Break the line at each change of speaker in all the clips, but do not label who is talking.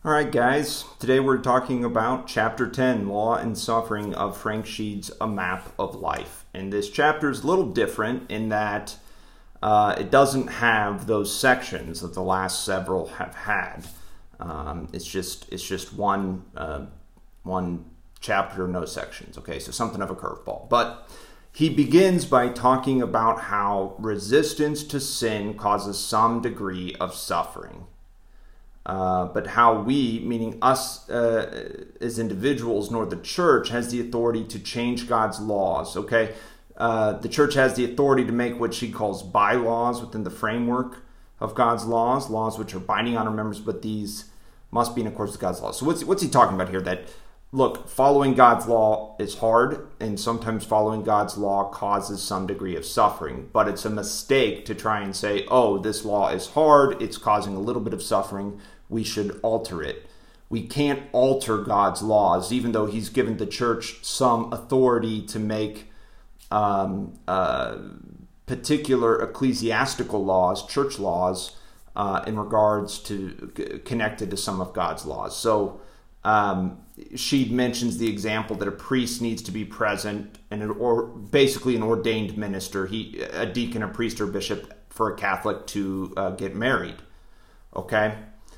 All right, guys. Today we're talking about Chapter 10, Law and Suffering of Frank Sheed's A Map of Life. And this chapter is a little different in that it doesn't have those sections that the last several have had. It's just one chapter, no sections. Okay, so something of a curveball. But he begins by talking about how resistance to sin causes some degree of suffering. But how we, meaning us as individuals, nor the church, has the authority to change God's laws, okay? The church has the authority to make what she calls bylaws within the framework of God's laws which are binding on our members, but these must be in accordance with God's laws. So what's he talking about here? That, look, following God's law is hard, and sometimes following God's law causes some degree of suffering. But it's a mistake to try and say, oh, this law is hard, it's causing a little bit of suffering, we should alter it. We can't alter God's laws, even though he's given the church some authority to make particular ecclesiastical laws, church laws, in regards to connected to some of God's laws. So Sheed mentions the example that a priest needs to be present, or basically an ordained minister, a deacon, a priest, or bishop for a Catholic to get married. Okay?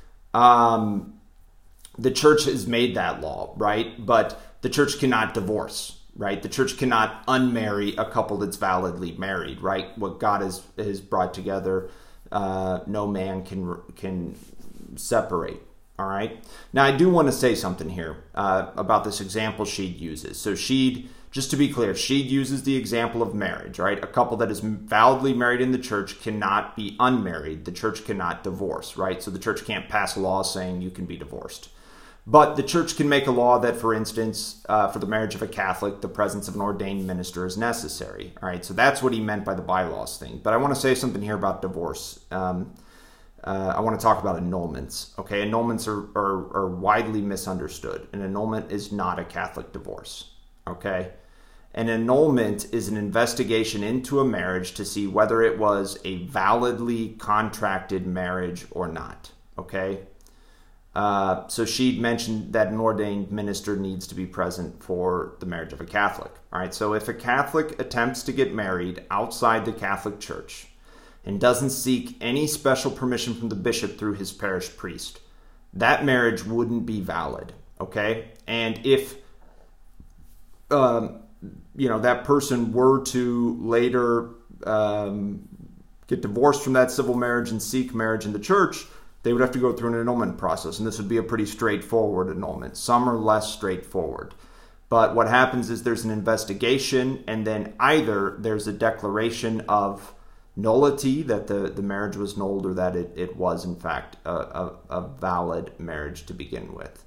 The church has made that law, right? But the church cannot divorce, right? The church cannot unmarry a couple that's validly married, right? What God has brought together, no man can separate. All right. Now, I do want to say something here about this example Sheed uses. So Sheed, just to be clear, Sheed uses the example of marriage, right? A couple that is validly married in the church cannot be unmarried. The church cannot divorce, right? So the church can't pass a law saying you can be divorced. But the church can make a law that, for instance, for the marriage of a Catholic, the presence of an ordained minister is necessary. All right. So that's what he meant by the bylaws thing. But I want to say something here about divorce. I want to talk about annulments. Okay, annulments are widely misunderstood. An annulment is not a Catholic divorce. Okay, an annulment is an investigation into a marriage to see whether it was a validly contracted marriage or not. Okay, so Sheed mentioned that an ordained minister needs to be present for the marriage of a Catholic. All right, so if a Catholic attempts to get married outside the Catholic Church and doesn't seek any special permission from the bishop through his parish priest, that marriage wouldn't be valid, okay? And if, that person were to later get divorced from that civil marriage and seek marriage in the church, they would have to go through an annulment process, and this would be a pretty straightforward annulment. Some are less straightforward. But what happens is there's an investigation, and then either there's a declaration of nullity, that the marriage was nulled, or that it was in fact a valid marriage to begin with.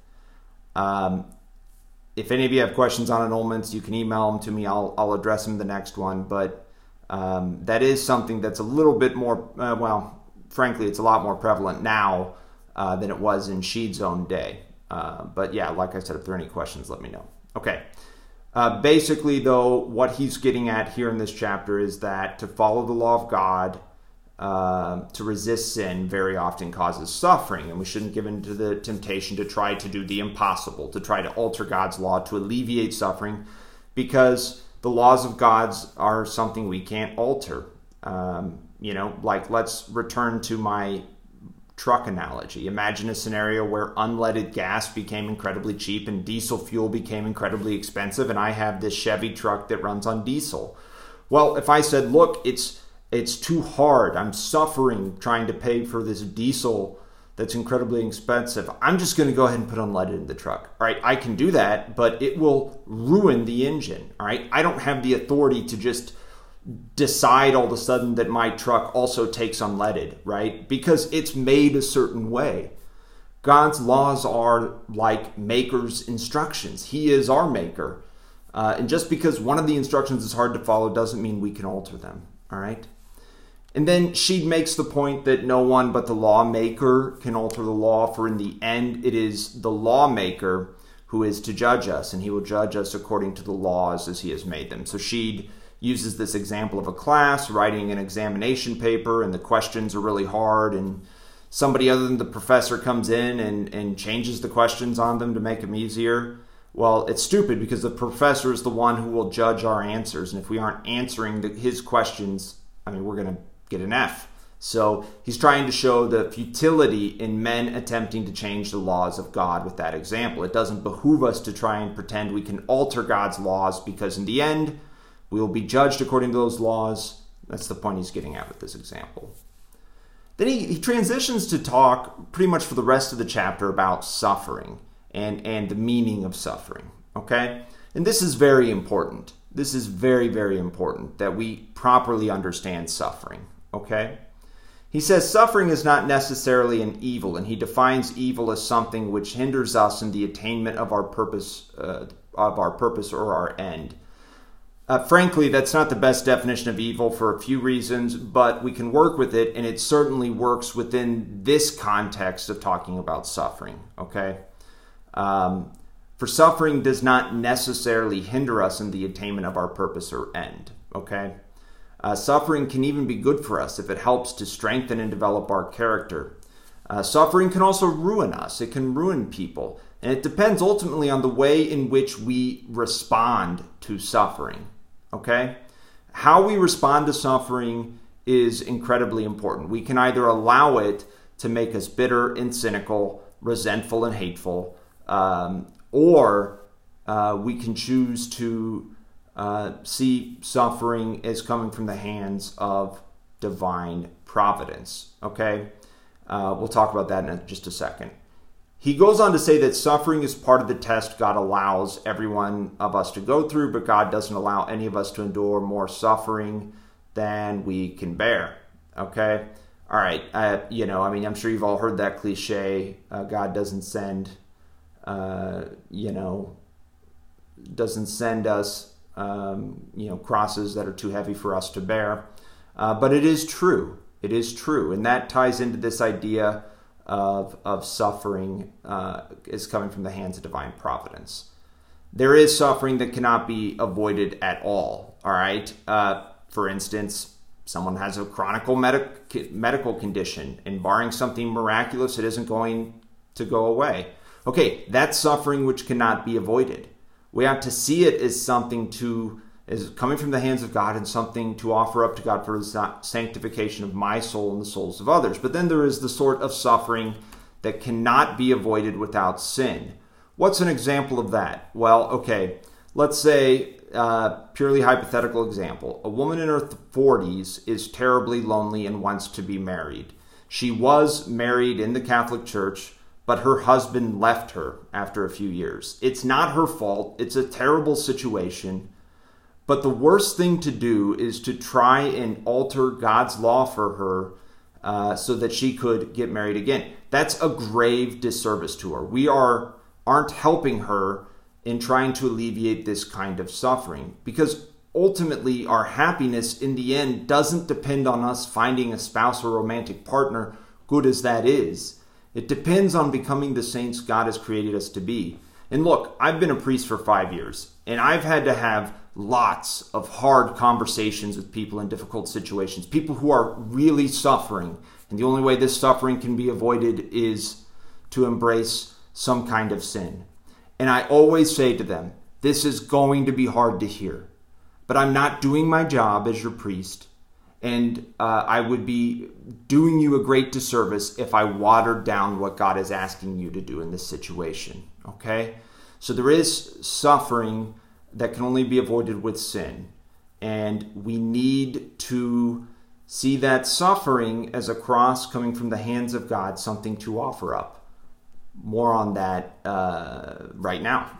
If any of you have questions on annulments, you can email them to me. I'll address them in the next one. But that is something that's a little bit more, frankly, it's a lot more prevalent now than it was in Sheed's own day. But yeah, like I said, if there are any questions, let me know. Okay. Basically, though, what he's getting at here in this chapter is that to follow the law of God, to resist sin, very often causes suffering. And we shouldn't give in to the temptation to try to do the impossible, to try to alter God's law, to alleviate suffering, because the laws of God's are something we can't alter. Like, let's return to my truck analogy. Imagine a scenario where unleaded gas became incredibly cheap and diesel fuel became incredibly expensive, and I have this Chevy truck that runs on diesel. Well, if I said, look, it's too hard, I'm suffering trying to pay for this diesel that's incredibly expensive, I'm just going to go ahead and put unleaded in the truck. All right, I can do that, but it will ruin the engine. All right, I don't have the authority to just decide all of a sudden that my truck also takes unleaded, right? Because it's made a certain way. God's laws are like maker's instructions. He is our maker. And just because one of the instructions is hard to follow doesn't mean we can alter them, all right? And then Sheed makes the point that no one but the lawmaker can alter the law, for in the end it is the lawmaker who is to judge us, and he will judge us according to the laws as he has made them. So Sheed uses this example of a class writing an examination paper, and the questions are really hard, and somebody other than the professor comes in and changes the questions on them to make them easier, well, it's stupid because the professor is the one who will judge our answers. And if we aren't answering his questions, we're going to get an F. So he's trying to show the futility in men attempting to change the laws of God with that example. It doesn't behoove us to try and pretend we can alter God's laws, because in the end, we will be judged according to those laws. That's the point he's getting at with this example. Then he transitions to talk pretty much for the rest of the chapter about suffering and the meaning of suffering, okay? And this is very important. This is very, very important that we properly understand suffering, okay? He says suffering is not necessarily an evil, and he defines evil as something which hinders us in the attainment of our purpose or our end. Frankly, that's not the best definition of evil for a few reasons, but we can work with it, and it certainly works within this context of talking about suffering, okay? For suffering does not necessarily hinder us in the attainment of our purpose or end, okay? Suffering can even be good for us if it helps to strengthen and develop our character. Suffering can also ruin us. It can ruin people. And it depends ultimately on the way in which we respond to suffering, okay? How we respond to suffering is incredibly important. We can either allow it to make us bitter and cynical, resentful and hateful, or we can choose to see suffering as coming from the hands of divine providence, okay? We'll talk about that in just a second. He goes on to say that suffering is part of the test God allows every one of us to go through, but God doesn't allow any of us to endure more suffering than we can bear, okay? All right, I'm sure you've all heard that cliche, God doesn't send us, crosses that are too heavy for us to bear. But it is true. It is true. And that ties into this idea of suffering is coming from the hands of divine providence. There is suffering that cannot be avoided at all. All right. For instance, someone has a chronic medical condition, and barring something miraculous, it isn't going to go away. Okay, that's suffering which cannot be avoided. We have to see it as something is coming from the hands of God and something to offer up to God for the sanctification of my soul and the souls of others. But then there is the sort of suffering that cannot be avoided without sin. What's an example of that? Well, okay, let's say, purely hypothetical example. A woman in her 40s is terribly lonely and wants to be married. She was married in the Catholic Church, but her husband left her after a few years. It's not her fault. It's a terrible situation. But the worst thing to do is to try and alter God's law for her so that she could get married again. That's a grave disservice to her. We aren't helping her in trying to alleviate this kind of suffering, because ultimately our happiness in the end doesn't depend on us finding a spouse or romantic partner, good as that is. It depends on becoming the saints God has created us to be. And look, I've been a priest for 5 years, and I've had to have lots of hard conversations with people in difficult situations, people who are really suffering. And the only way this suffering can be avoided is to embrace some kind of sin. And I always say to them, this is going to be hard to hear, but I'm not doing my job as your priest. And I would be doing you a great disservice if I watered down what God is asking you to do in this situation, okay? So there is suffering that can only be avoided with sin. And we need to see that suffering as a cross coming from the hands of God, something to offer up. More on that right now.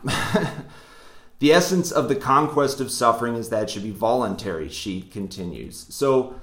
The essence of the conquest of suffering is that it should be voluntary, she continues. So,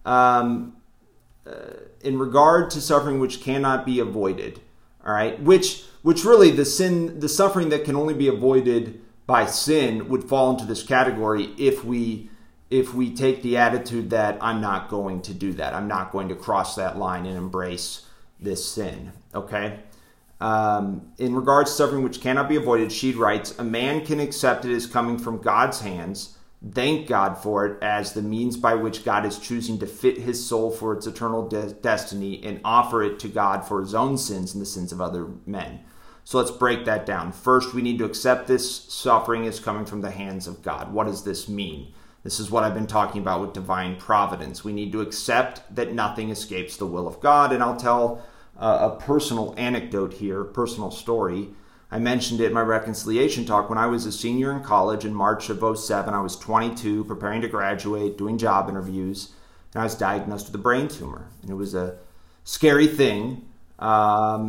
in regard to suffering which cannot be avoided, all right, which really the suffering that can only be avoided by sin would fall into this category if we take the attitude that I'm not going to do that. I'm not going to cross that line and embrace this sin, okay? In regards to suffering which cannot be avoided, she writes, a man can accept it as coming from God's hands, thank God for it as the means by which God is choosing to fit his soul for its eternal destiny and offer it to God for his own sins and the sins of other men. So let's break that down. First, we need to accept this suffering is coming from the hands of God. What does this mean? This is what I've been talking about with divine providence. We need to accept that nothing escapes the will of God. And I'll tell a personal anecdote here, personal story. I mentioned it in my reconciliation talk. When I was a senior in college in March of 2007, I was 22, preparing to graduate, doing job interviews, and I was diagnosed with a brain tumor. And it was a scary thing. I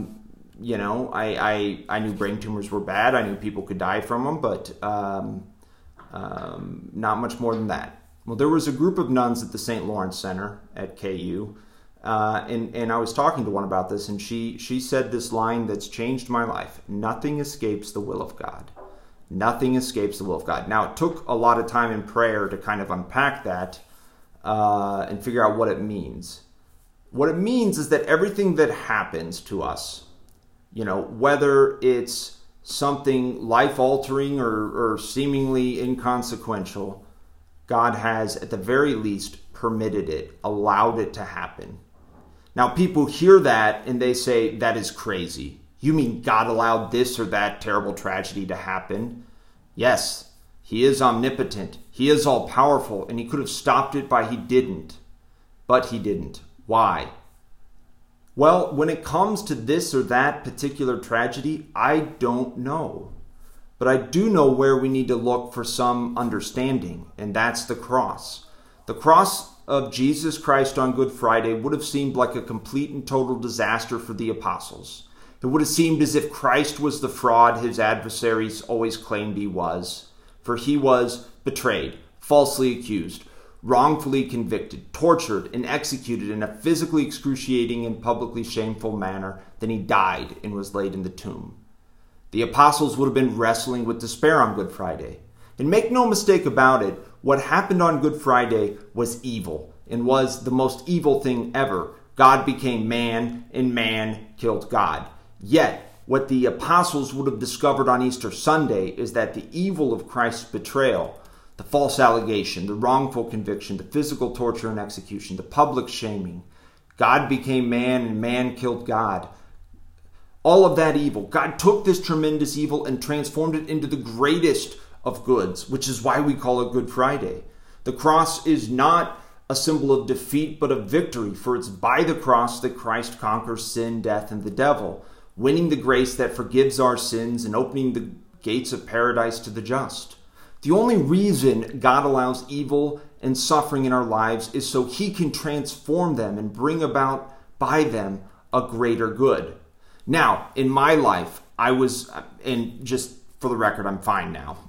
knew brain tumors were bad. I knew people could die from them, but not much more than that. Well, there was a group of nuns at the St. Lawrence Center at KU, and I was talking to one about this, and she said this line that's changed my life: nothing escapes the will of God. Nothing escapes the will of God. Now, it took a lot of time in prayer to kind of unpack that and figure out what it means. What it means is that everything that happens to us, whether it's something life-altering or seemingly inconsequential, God has, at the very least, permitted it, allowed it to happen. Now, people hear that and they say, that is crazy. You mean God allowed this or that terrible tragedy to happen? Yes, he is omnipotent. He is all-powerful, and he could have stopped it, but he didn't. Why? Well, when it comes to this or that particular tragedy, I don't know. But I do know where we need to look for some understanding, and that's the cross. The cross of Jesus Christ on Good Friday would have seemed like a complete and total disaster for the apostles. It would have seemed as if Christ was the fraud his adversaries always claimed he was, for he was betrayed, falsely accused, wrongfully convicted, tortured, and executed in a physically excruciating and publicly shameful manner. Then he died and was laid in the tomb. The apostles would have been wrestling with despair on Good Friday. And make no mistake about it, what happened on Good Friday was evil and was the most evil thing ever. God became man and man killed God. Yet, what the apostles would have discovered on Easter Sunday is that the evil of Christ's betrayal, the false allegation, the wrongful conviction, the physical torture and execution, the public shaming, God became man and man killed God. All of that evil, God took this tremendous evil and transformed it into the greatest of goods, which is why we call it Good Friday. The cross is not a symbol of defeat, but of victory, for it's by the cross that Christ conquers sin, death, and the devil, winning the grace that forgives our sins and opening the gates of paradise to the just. The only reason God allows evil and suffering in our lives is so he can transform them and bring about by them a greater good. Now, in my life, and just for the record, I'm fine now.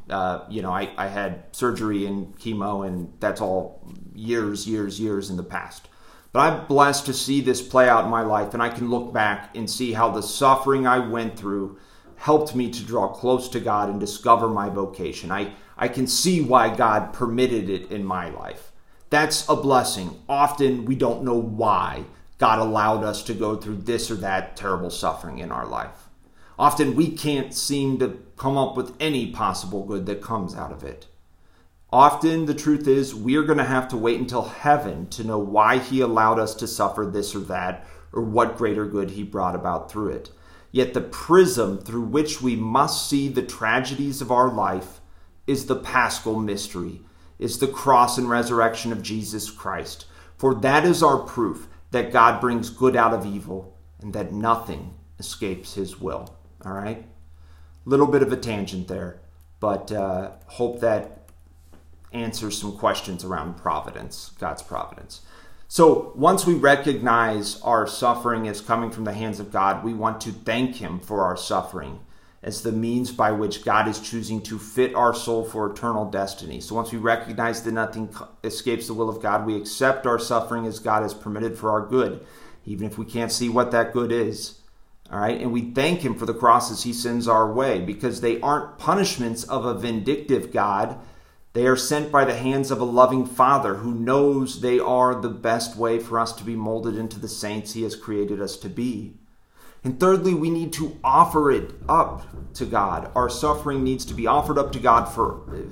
I had surgery and chemo, and that's all years in the past. But I'm blessed to see this play out in my life, and I can look back and see how the suffering I went through helped me to draw close to God and discover my vocation. I can see why God permitted it in my life. That's a blessing. Often we don't know why God allowed us to go through this or that terrible suffering in our life. Often we can't seem to come up with any possible good that comes out of it. Often the truth is we're going to have to wait until heaven to know why he allowed us to suffer this or that, or what greater good he brought about through it. Yet the prism through which we must see the tragedies of our life is the Paschal mystery, is the cross and resurrection of Jesus Christ. For that is our proof that God brings good out of evil and that nothing escapes his will. All right? Little bit of a tangent there, but hope that answers some questions around providence, God's providence. So once we recognize our suffering as coming from the hands of God, we want to thank him for our suffering as the means by which God is choosing to fit our soul for eternal destiny. So once we recognize that nothing escapes the will of God, we accept our suffering as God has permitted for our good, even if we can't see what that good is. All right, and we thank him for the crosses he sends our way, because they aren't punishments of a vindictive God. They are sent by the hands of a loving Father who knows they are the best way for us to be molded into the saints he has created us to be. And thirdly, we need to offer it up to God. Our suffering needs to be offered up to God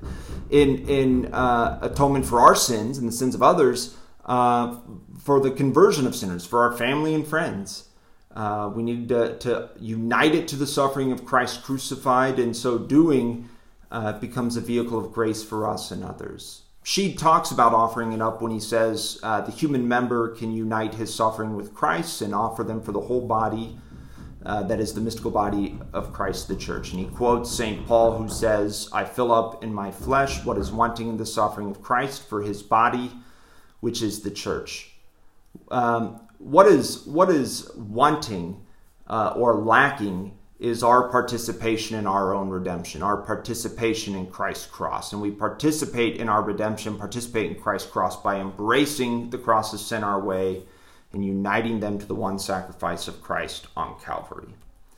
in atonement for our sins and the sins of others, for the conversion of sinners, for our family and friends. We need to unite it to the suffering of Christ crucified, and so doing becomes a vehicle of grace for us and others. Sheed talks about offering it up when he says the human member can unite his suffering with Christ and offer them for the whole body, that is the mystical body of Christ, the church. And he quotes St. Paul, who says, I fill up in my flesh what is wanting in the suffering of Christ for his body, which is the church. What is wanting or lacking is our participation in our own redemption, our participation in Christ's cross. And we participate in our redemption, participate in Christ's cross by embracing the cross of sin our way and uniting them to the one sacrifice of Christ on Calvary.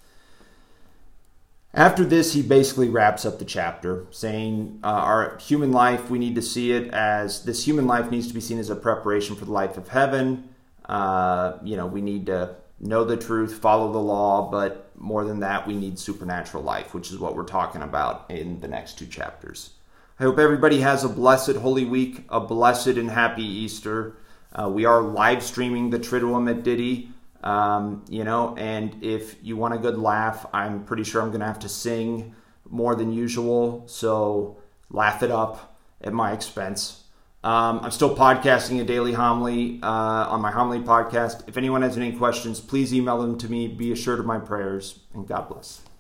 After this, he basically wraps up the chapter, saying our human life, we need to see it as, this human life needs to be seen as a preparation for the life of heaven. We need to know the truth, follow the law, but more than that, we need supernatural life, which is what we're talking about in the next 2 chapters. I hope everybody has a blessed Holy Week, a blessed and happy Easter. We are live streaming the Triduum at Diddy, and if you want a good laugh, I'm pretty sure I'm going to have to sing more than usual, so laugh it up at my expense. I'm still podcasting a daily homily on my homily podcast. If anyone has any questions, please email them to me. Be assured of my prayers, and God bless.